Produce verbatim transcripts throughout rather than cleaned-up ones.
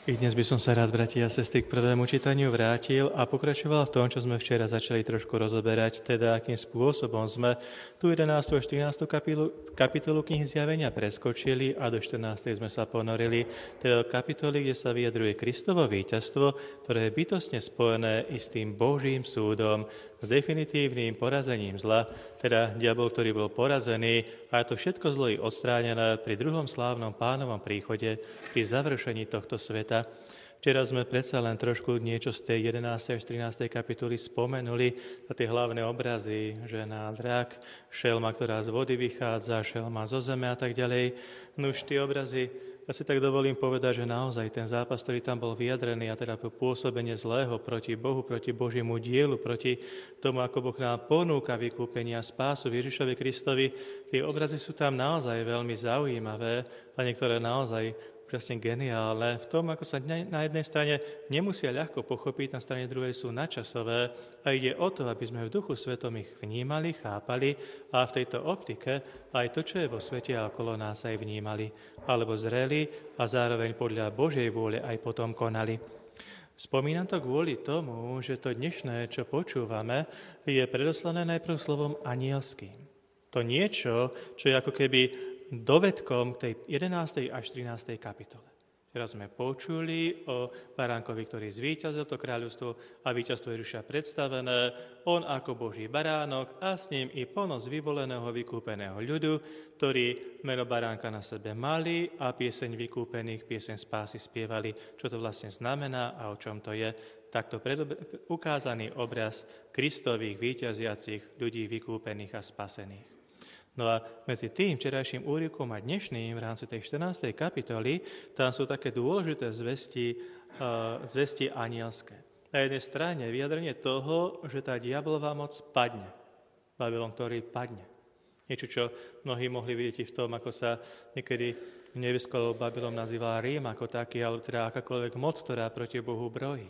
I dnes by som sa rád, bratia a sestry, k prvému čítaniu vrátil a pokračoval v tom, čo sme včera začali trošku rozoberať, teda akým spôsobom sme tú jedenástu až trinástu kapitolu, kapitolu knihy Zjavenia preskočili a do štrnástej sme sa ponorili, teda do kapitoly, kde sa vyjadruje Kristovo víťazstvo, ktoré je bytostne spojené i s tým Božím súdom, s definitívnym porazením zla, teda diabol, ktorý bol porazený, a to všetko zlo je odstránené pri druhom slávnom pánovom príchode, pri završení tohto sveta. Včera sme predsa len trošku niečo z tej jedenástej až trinástej kapitoly spomenuli, a tie hlavné obrazy, že na drak, šelma, ktorá z vody vychádza, šelma zo zeme a tak ďalej. No už tie obrazy, ja si tak dovolím povedať, že naozaj ten zápas, ktorý tam bol vyjadrený, a teda pôsobenie zlého proti Bohu, proti Božiemu dielu, proti tomu, ako Boh nám ponúka vykúpenie a spásu Ježišovi Kristovi, tie obrazy sú tam naozaj veľmi zaujímavé a niektoré naozaj úžasne geniálne v tom, ako sa na jednej strane nemusia ľahko pochopiť, na strane druhej sú nadčasové a ide o to, aby sme v Duchu Svetom ich vnímali, chápali a v tejto optike aj to, čo je vo svete a okolo nás, aj vnímali, alebo zreli a zároveň podľa Božej vôle aj potom konali. Spomínam to kvôli tomu, že to dnešné, čo počúvame, je predoslané najprv slovom anielským. To niečo, čo je ako keby dovedkom k tej jedenástej až trinástej kapitole. Teraz sme počuli o baránkovi, ktorý zvíťazil to kráľovstvo a víťazstvo Ježiša predstavené, on ako Boží baránok a s ním i plnosť vyvoleného vykúpeného ľudu, ktorí meno baránka na sebe mali a pieseň vykúpených, pieseň spásy spievali, čo to vlastne znamená a o čom to je. Takto predob- ukázaný obraz Kristových víťaziacich ľudí vykúpených a spasených. No a medzi tým včerajším úryvkom a dnešným v rámci tej štrnástej kapitoly tam sú také dôležité zvesti, uh, zvesti anielské. Na jednej strane vyjadrenie toho, že tá diablová moc padne. Babylon, ktorý padne. Niečo, čo mnohí mohli vidieť v tom, ako sa niekedy v nebeskolou Babylon nazýva Rím ako taký, alebo teda akákoľvek moc, ktorá proti Bohu brojí.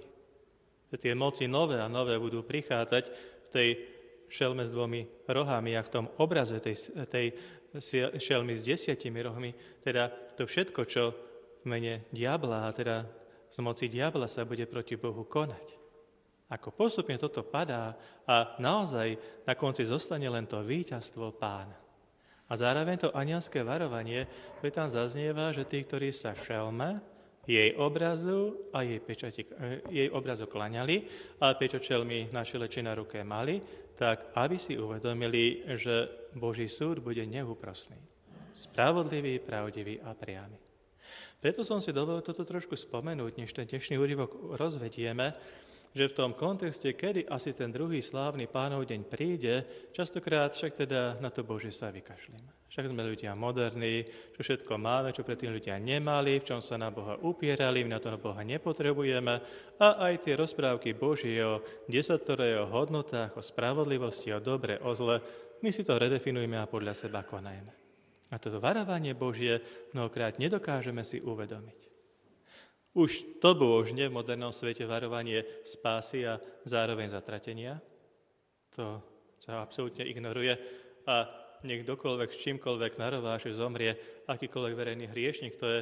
Že tie moci nové a nové budú prichádzať v tej šelme s dvomi rohami a v tom obraze tej, tej šelmy s desiatimi rohmi, teda to všetko, čo v mene diabla, a teda z moci diabla sa bude proti Bohu konať. Ako postupne toto padá a naozaj na konci zostane len to víťazstvo Pána. A zároveň to anielské varovanie, ktoré tam zaznieva, že tí, ktorí sa šelme, jej obrazu a jej, pečati, jej obrazu klaňali a pečať šelmy na čele či na ruke mali, tak aby si uvedomili, že Boží súd bude neúprosný, spravodlivý, pravdivý a priamy. Preto som si dovolil toto trošku spomenúť, než ten dnešný úryvok rozvedieme, že v tom kontexte, kedy asi ten druhý slávny Pánov deň príde, častokrát však teda na to Božie sa vykašlíme. Však sme ľudia moderní, čo všetko máme, čo predtým ľudia nemali, v čom sa na Boha upierali, my na to na Boha nepotrebujeme. A aj tie rozprávky Božie o desatore, o hodnotách, o spravodlivosti, o dobre, o zle, my si to redefinujeme a podľa seba konajme. A toto varovanie Božie mnohokrát nedokážeme si uvedomiť. Už to božne v modernom svete varovanie spásy a zároveň zatratenia, to sa absolútne ignoruje a nech kdokoľvek s čímkoľvek narováše zomrie, akýkoľvek verejný hriešnik, to je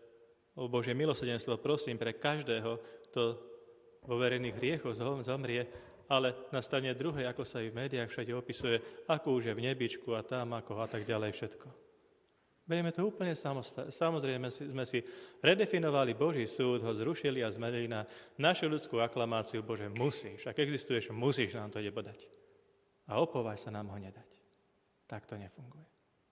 o Božie milosrdenstvo, prosím, pre každého, kto vo verejných hriechoch zomrie, ale na strane druhej, ako sa i v médiách všade opisuje, ako už je v nebičku a tam ako a tak ďalej všetko. Berieme to úplne samostatne. Samozrejme sme si redefinovali Boží súd, ho zrušili a zmenili na našu ľudskú aklamáciu. Bože, musíš, ak existuješ, musíš nám to jebodať. A opovaj sa nám ho nedať. Tak to nefunguje.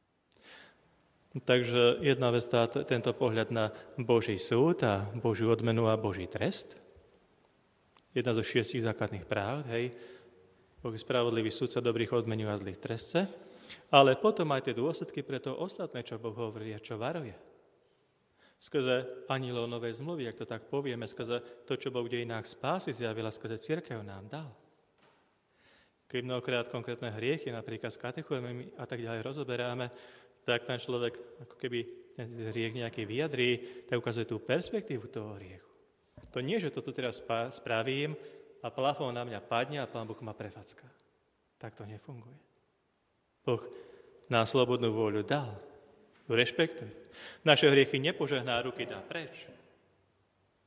Takže jedna vec, tá, tento pohľad na Boží súd a Božiu odmenu a Boží trest. Jedna zo šiestich základných práv, hej. Boh je spravodlivý súdca, dobrých odmenuje a zlých trestce. Ale potom aj tie dôsledky pre to ostatné, čo Boh hovorí a čo varuje. Skrze anjelov novej zmluvy, ak to tak povieme, skrze to, čo Boh v dejinách spásy zjavila, skrze cirkev nám dal. Keď mnohokrát konkrétne hriechy, napríklad s katechujeme a tak ďalej rozoberáme, tak ten človek, ako keby ten hriech nejaký vyjadrí, tak ukazuje tú perspektívu toho hriechu. To nie, že toto teraz spravím a plafón na mňa padne a Pán Boh ma prefacká. Tak to nefunguje. Boh nám slobodnú vôľu dal. Ju rešpektuje. Naše hriechy nepožehná, ruky dá preč.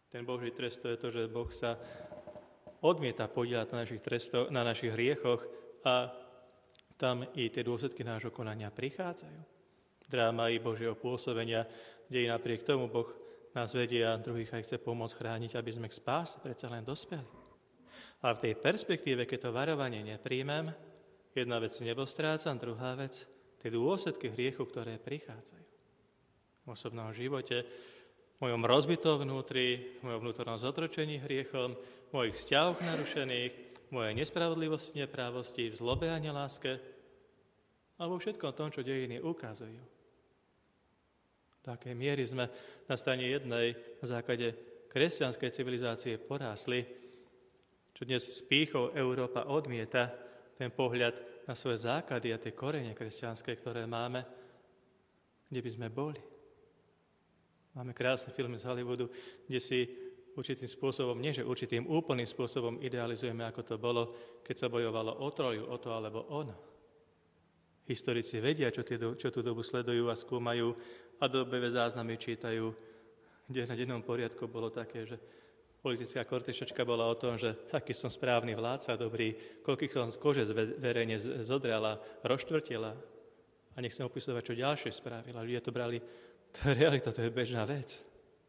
Ten Boží trest to je to, že Boh sa odmieta podieľať na našich trestoch, na našich hriechoch a tam i tie dôsledky nášho konania prichádzajú. Dráma i Božieho pôsobenia, kde i napriek tomu Boh nás vedie a druhých aj chce pomôcť chrániť, aby sme k spáse predsa len dospeli. A v tej perspektíve, keď to varovanie nepríjmem, jedna vec nebo strácam, druhá vec, tie dôsledky hriechu, ktoré prichádzajú. V osobnom živote, v mojom rozbitom vnútri, v mojom vnútornom zotročení hriechom, v mojich vzťahoch narušených, v mojej nespravodlivosti, neprávosti, v zlobe a neláske a vo všetkom tom, čo dejiny ukazujú. Do akej miery sme na strane jednej na základe kresťanskej civilizácie porásli, čo dnes s pýchou Európa odmieta ten pohľad na svoje základy a tie korene kresťanské, ktoré máme, kde by sme boli. Máme krásne filmy z Hollywoodu, kde si určitým spôsobom, nie že určitým úplným spôsobom idealizujeme, ako to bolo, keď sa bojovalo o Troju, o to alebo ono. Historici vedia, čo, tie, čo tú dobu sledujú a skúmajú a dobové záznamy čítajú, kde na dennom poriadku bolo také, že politická kortešačka bola o tom, že aký som správny vládca, dobrý, koľkých som z kože verejne zodrala, rozštvrtila a nechcem opisovať, čo ďalšie spravila. Ľudia to brali, to je realita, to je bežná vec.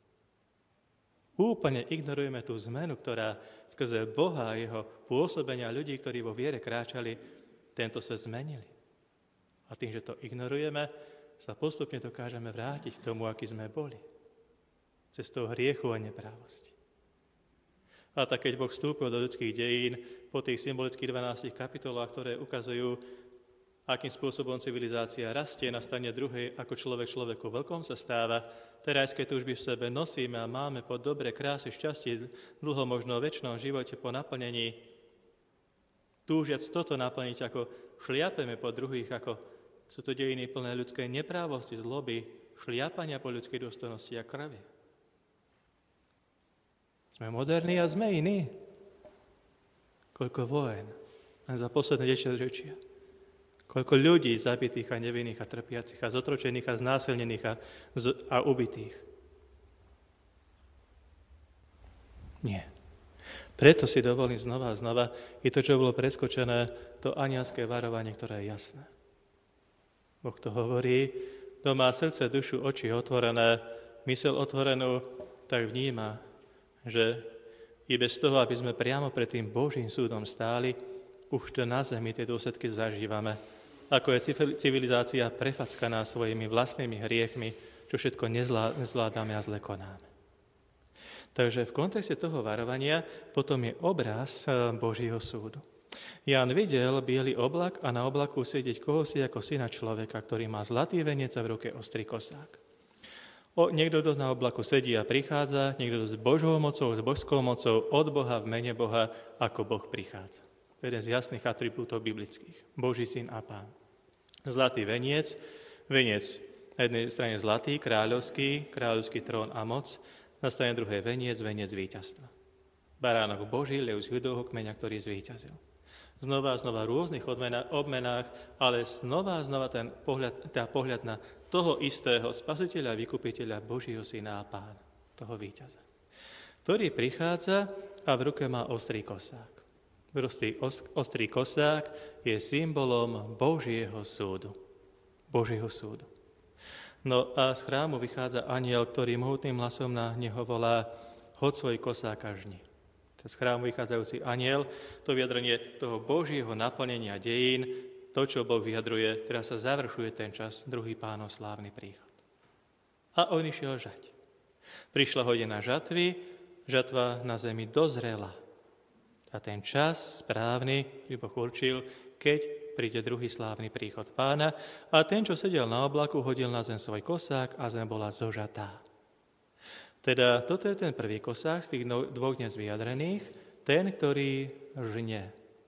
Úplne ignorujeme tú zmenu, ktorá skrze Boha a jeho pôsobenia ľudí, ktorí vo viere kráčali, tento svet zmenili. A tým, že to ignorujeme, sa postupne dokážeme vrátiť k tomu, aký sme boli. Cestou hriechu a neprávosti. A tak, keď Boh vstúpil do ľudských dejín po tých symbolických dvanástich kapitolách, ktoré ukazujú, akým spôsobom civilizácia rastie na strane druhej, ako človek človeku veľkom sa stáva, terajské túžby v sebe nosíme a máme po dobre, krásy, šťastie, dlho možno väčšnom živote po naplnení. Túžiac toto naplniť, ako šliapeme po druhých, ako sú to dejiny plné ľudskej neprávosti, zloby, šliapania po ľudskej dôstojnosti a krvi. Sme moderní a sme iní. Koľko vojen len za posledné desaťročia. Koľko ľudí zabitých a nevinných a trpiacich a zotročených a znásilnených a, z, a ubitých. Nie. Preto si dovolím znova a znova i to, čo bolo preskočené, to anielské varovanie, ktoré je jasné. Boh to hovorí, kto má srdce, dušu, oči otvorené, myseľ otvorenú, tak vníma, že i bez toho, aby sme priamo pred tým Božím súdom stáli, už to na zemi tie dôsledky zažívame. Ako je civilizácia prefackaná svojimi vlastnými hriechmi, čo všetko nezvládame a zle konáme. Takže v kontexte toho varovania potom je obraz Božieho súdu. Ján videl biely oblak a na oblaku sedieť kohosi ako syna človeka, ktorý má zlatý veniec a v ruke ostrý kosák. O, niekto, kto na oblaku sedí a prichádza, niekto s Božou mocou, s božskou mocou, od Boha, v mene Boha, ako Boh prichádza. Jeden z jasných atribútov biblických. Boží syn a pán. Zlatý veniec, veniec na jednej strane zlatý, kráľovský, kráľovský trón a moc, na strane druhej veniec, veniec víťazstva. Baránok Boží, lev z Judovho kmeňa, ktorý zvíťazil. Znova a znova v rôznych obmenách, ale znova a znova ten pohľad, tá pohľad na toho istého spasiteľa, vykupiteľa, Božího syna a pána, toho víťaza, ktorý prichádza a v ruke má ostrý kosák. Prostý ostrý kosák je symbolom Božieho súdu. Božieho súdu. No a z chrámu vychádza anjel, ktorý mohutným hlasom na neho volá: hoď svoj kosák a žni. Z chrámu vychádzajúci anjel, to vyjadrenie toho Božieho naplnenia dejín, to, čo Boh vyjadruje, teraz sa završuje ten čas, druhý Pánov slávny príchod. A on išiel žať. Prišla hodina žatvy, žatva na zemi dozrela. A ten čas správny, ktorý Boh určil, keď príde druhý slávny príchod Pána, a ten, čo sedel na oblaku, hodil na zem svoj kosák a zem bola zožatá. Teda toto je ten prvý kosák z tých dvoch dnes vyjadrených, ten, ktorý žne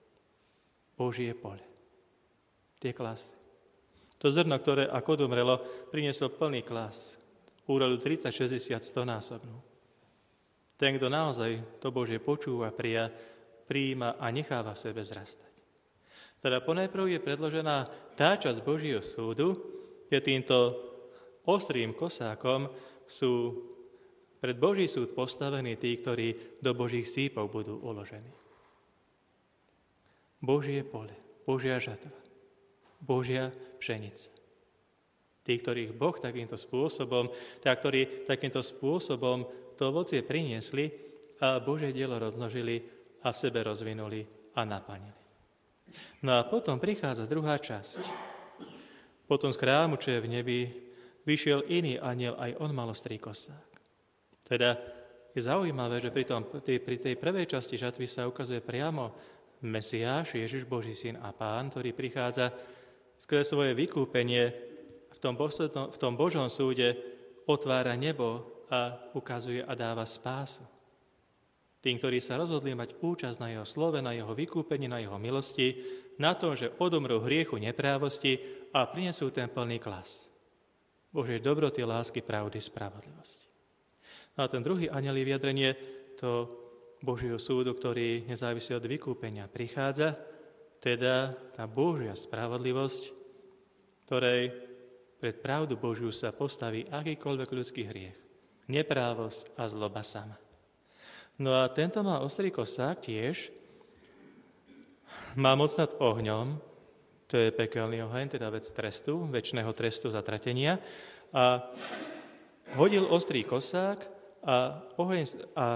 Božie pole. Tie klasy. To zrno, ktoré ako odumrelo, prinieslo plný klas. Úrodu tridsať, šesťdesiat, sto násobnú. Ten, kto naozaj to Božie počúva, prija, prijíma a necháva v sebe vzrastať. Teda ponajprv je predložená tá časť Božieho súdu, kde týmto ostrým kosákom sú Pred Boží súd postavení tí, ktorí do Božích sípov budú uložení. Božie pole, Božia žatva, Božia pšenica. Tí, ktorých Boh takýmto spôsobom, tá, ktorí takýmto spôsobom to ovocie priniesli a Božie dielo rozmnožili a v sebe rozvinuli a naplnili. No a potom prichádza druhá časť. Potom z chrámu, čo je v nebi, vyšiel iný anjel, aj on mal ostrý kosák. Teda je zaujímavé, že pri, tom, pri tej prvej časti žatvy sa ukazuje priamo Mesiáš, Ježiš, Boží syn a Pán, ktorý prichádza skrze svoje vykúpenie v tom, poslednom, v tom Božom súde, otvára nebo a ukazuje a dáva spásu. Tým, ktorí sa rozhodli mať účasť na jeho slove, na jeho vykúpení, na jeho milosti, na tom, že odomrú hriechu neprávosti a prinesú ten plný klas Božej dobroty, lásky, pravdy, spravodlivosti. No a ten druhý anjel je vyjadrenie to Božieho súdu, ktorý nezávisí od vykúpenia prichádza, teda tá Božia spravodlivosť, ktorej pred pravdu Božiu sa postaví akýkoľvek ľudský hriech, neprávosť a zloba sama. No a tento má ostrý kosák tiež, má moc nad ohňom, to je pekelný oheň, teda vec trestu, večného trestu zatratenia, a hodil ostrý kosák a oheň a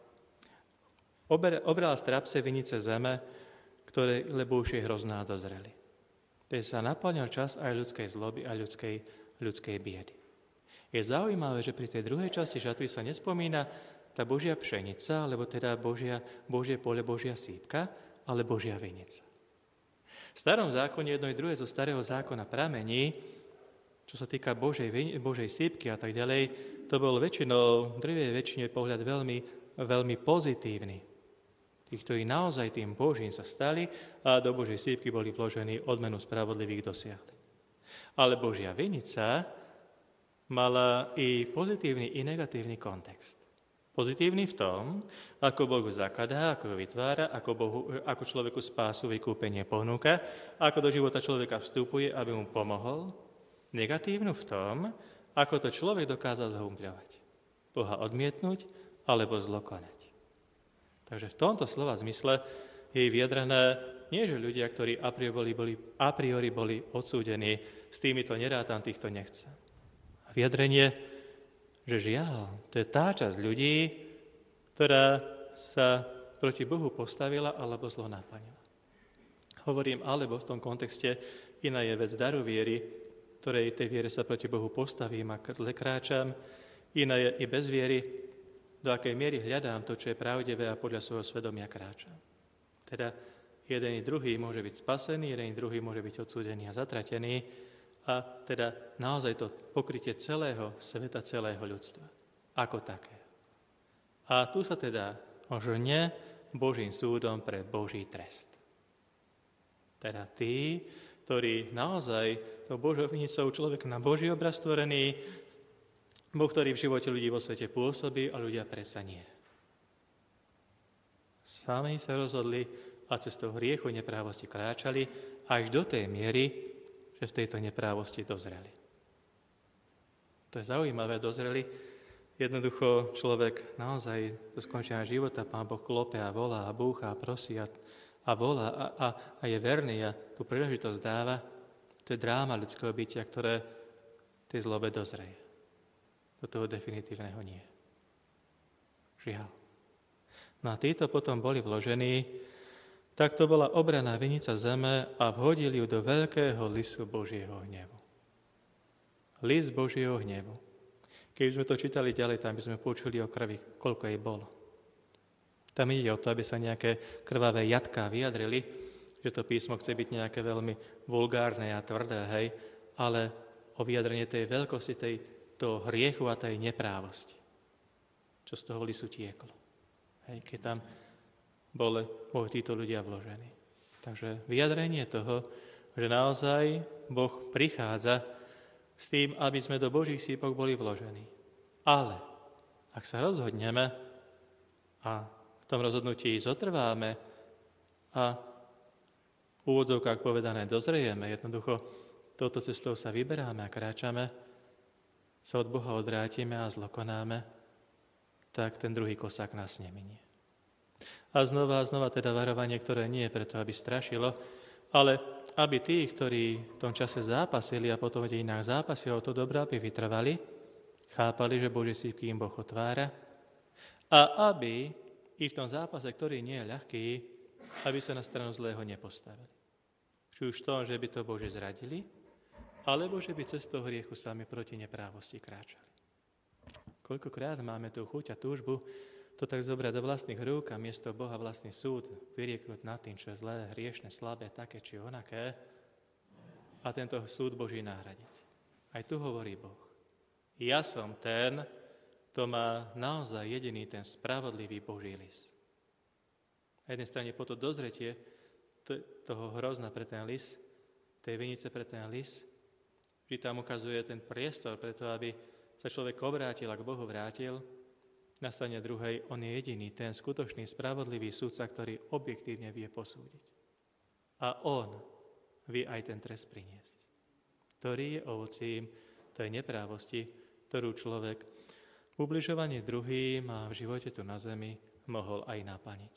obral z trapce vinice zeme, ktoré, lebo už je hrozná dozreli. Kde sa naplňal čas aj ľudskej zloby a ľudskej, ľudskej biedy. Je zaujímavé, že pri tej druhej časti žatvy sa nespomína tá Božia pšenica, alebo teda Božia, Božie pole, Božia sípka, ale Božia vinica. V starom zákone jedno i druhé zo starého zákona pramení, čo sa týka Božej, Božej sípky a tak ďalej, to bol väčšinou, drvej väčšine pohľad veľmi, veľmi pozitívny. Tí, ktorí naozaj tým Božím sa stali a do Božej sípky boli vložení, odmenu spravodlivých dosiahli. Ale Božia vinica mala i pozitívny, i negatívny kontext. Pozitívny v tom, ako Boh zakladá, ako ho vytvára, ako, Bohu, ako človeku spásu, vykúpenie ponúka, ako do života človeka vstupuje, aby mu pomohol. Negatívnu v tom, ako to človek dokázal zhumbľovať. Boha odmietnúť alebo zlo konať. Takže v tomto slova zmysle je vyjadrené nie, že ľudia, ktorí a priori boli, a priori boli odsúdení, s týmito nerátam, týchto nechcem. A vyjadrenie, že žiaľ, to je tá časť ľudí, ktorá sa proti Bohu postavila alebo zlo naplnila. Hovorím alebo v tom kontexte, iná je vec daru viery, ktorej tej viere sa proti Bohu postavím a kráčam, iná je i bez viery, do akej miery hľadám to, čo je pravdivé a podľa svojho svedomia kráčam. Teda jeden i druhý môže byť spasený, jeden i druhý môže byť odsúdený a zatratený, a teda naozaj to pokrytie celého sveta, celého ľudstva. Ako také. A tu sa teda ožne Božím súdom pre Boží trest. Teda tí, ktorí naozaj tou Božou vinicou človek na Boží obraz stvorený, Boh, ktorý v živote ľudí vo svete pôsobí a ľudia predsa nie. Sami sa rozhodli a cestou hriechu neprávosti kráčali až do tej miery, že v tejto neprávosti dozreli. To je zaujímavé, dozreli. Jednoducho človek naozaj do skončenia života Pán Boh klope a volá a búcha a prosí a, a volá a, a, a je verný a tú príležitosť dáva. To je dráma ľudského bytia, ktoré tej zlobe dozreje. Do toho definitívneho nie. Žiaľ. No a títo potom boli vložení, tak to bola obraná vinica zeme a vhodili ju do veľkého lisu Božieho hnevu. Lis Božieho hnevu. Keď sme to čítali ďalej, tam by sme počuli o krvi, koľko jej bolo. Tam ide o to, aby sa nejaké krvavé jatká vyjadrili, že to písmo chce byť nejaké veľmi vulgárne a tvrdé, hej, ale o vyjadrenie tej veľkosti, tej, toho hriechu a tej neprávosti, čo z toho lisu tieklo. Hej, keď tam boli, boli títo ľudia vložení. Takže vyjadrenie toho, že naozaj Boh prichádza s tým, aby sme do Božích sípok boli vložení. Ale ak sa rozhodneme a v tom rozhodnutí zotrváme a v úvodzovkách povedané dozrejeme, jednoducho touto cestou sa vyberáme a kráčame, sa od Boha odvrátime a zlo konáme, tak ten druhý kosák nás neminie. A znova a znova teda varovanie, ktoré nie je preto, aby strašilo, ale aby tí, ktorí v tom čase zápasili a potom v dejinách zápasili o to dobré, aby vytrvali, chápali, že Božie sípky im Boh otvára a aby i v tom zápase, ktorý nie je ľahký, aby sa na stranu zlého nepostavili. Či už v tom, že by to Bože zradili, alebo že by cestou hriechu sami proti neprávosti kráčali. Koľkokrát máme tú chuť a túžbu to tak zobrať do vlastných rúk a miesto Boha vlastný súd vyrieknúť nad tým, čo je zlé, hriešne, slabé, také či onaké a tento súd Boží nahradiť. Aj tu hovorí Boh. Ja som ten, kto má naozaj jediný ten spravodlivý Boží lis. Na jednej strane po to dozretie toho hrozna pre ten lis, tej vinice pre ten lis, že tam ukazuje ten priestor preto, aby sa človek obrátil a k Bohu vrátil. Na strane druhej, on je jediný, ten skutočný, spravodlivý sudca, ktorý objektívne vie posúdiť. A on vie aj ten trest priniesť, ktorý je ovocím tej neprávosti, ktorú človek v ubližovaní druhým a v živote tu na zemi mohol aj naplniť.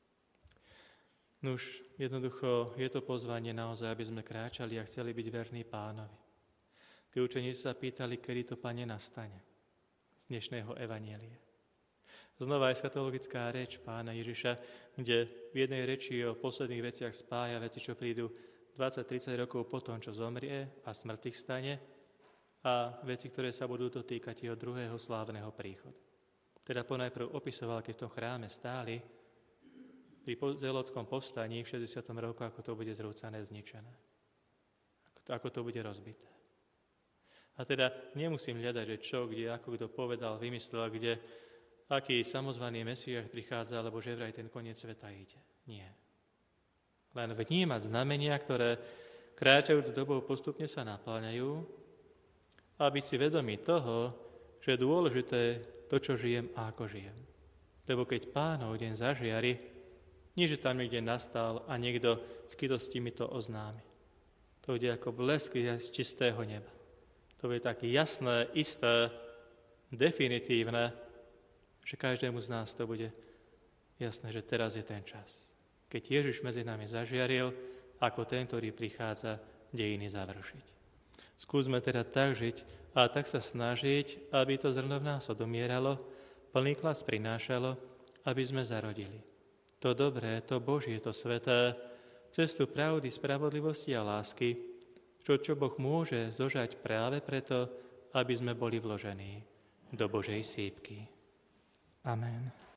Nuž, jednoducho je to pozvanie naozaj, aby sme kráčali a chceli byť verní Pánovi. Tí učeníci sa pýtali, kedy to, Pane, nastane z dnešného evanjelia. Znova je skatologická reč Pána Ježiša, kde v jednej reči o posledných veciach spája veci, čo prídu dvadsať tridsať rokov po tom, čo zomrie a smrť ich stane, a veci, ktoré sa budú dotýkať jeho druhého slávneho príchodu. Teda ponajprv opisoval, keď v tom chráme stáli, pri zelotskom povstaní v šesťdesiatom roku, ako to bude zrúcané, zničené. Ako to, ako to bude rozbité. A teda nemusím hľadať, že čo, kde, ako kto povedal, vymyslel, kde aký samozvaný Mesiáš prichádza, alebo že vraj ten koniec sveta ide. Nie. Len vnímať znamenia, ktoré kráčajúc dobou postupne sa napĺňajú, a byť si vedomý toho, že je dôležité to, čo žijem a ako žijem. Lebo keď Pánov deň zažiari, nie že tam niekde nastal a niekto s kytosti mi to oznámi. To bude ako blesk z čistého neba. To bude také jasné, isté, definitívne, že každému z nás to bude jasné, že teraz je ten čas. Keď Ježiš medzi nami zažiaril, ako ten, ktorý prichádza dejiny završiť. Skúsme teda tak žiť a tak sa snažiť, aby to zrno v nás odumieralo, plný klas prinášalo, aby sme zarodili. To dobré, to Božie, to sveté, cestu pravdy, spravodlivosti a lásky, čo, čo Boh môže zožať práve preto, aby sme boli vložení do Božej sípky. Amen.